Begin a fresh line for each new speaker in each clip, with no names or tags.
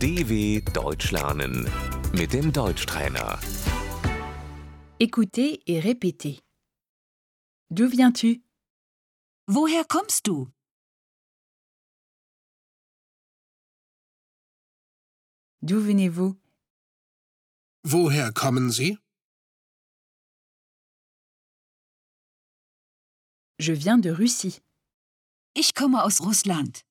DW Deutsch lernen mit dem Deutschtrainer.
Écoutez et répétez. D'où viens-tu?
Woher kommst du?
D'où venez-vous?
Woher kommen Sie?
Je viens de Russie.
Ich komme aus Russland.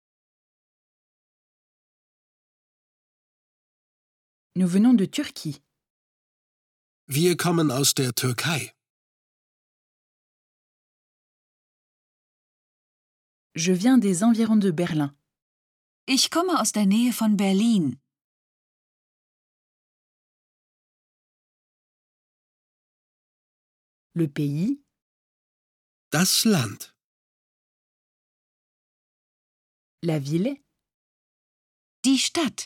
Nous venons de Turquie.
Wir kommen aus der Türkei.
Je viens des environs de Berlin.
Ich komme aus der Nähe von Berlin.
Le pays,
Das Land.
la ville,
Die Stadt.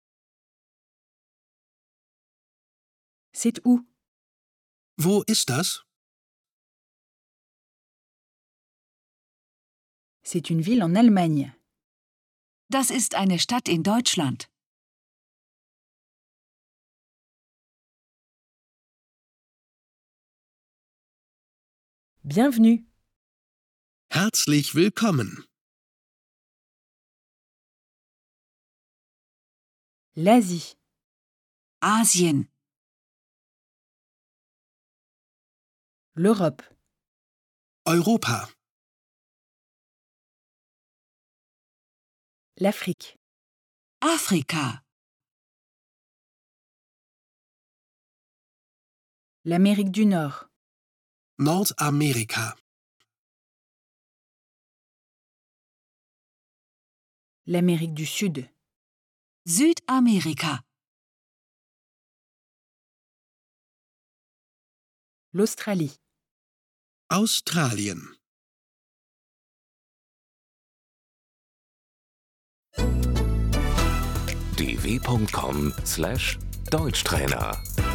c'est où?
Wo ist das?
C'est une ville en Allemagne.
Das ist eine Stadt in Deutschland.
Bienvenue.
Herzlich willkommen.
L'Asie,
Asien.
l'Europe,
Europa.
l'Afrique,
Afrika.
l'Amérique du Nord,
Nordamerika.
l'Amérique du Sud,
Südamerika.
l'Australie.
Australien.
dw.com/Deutschtrainer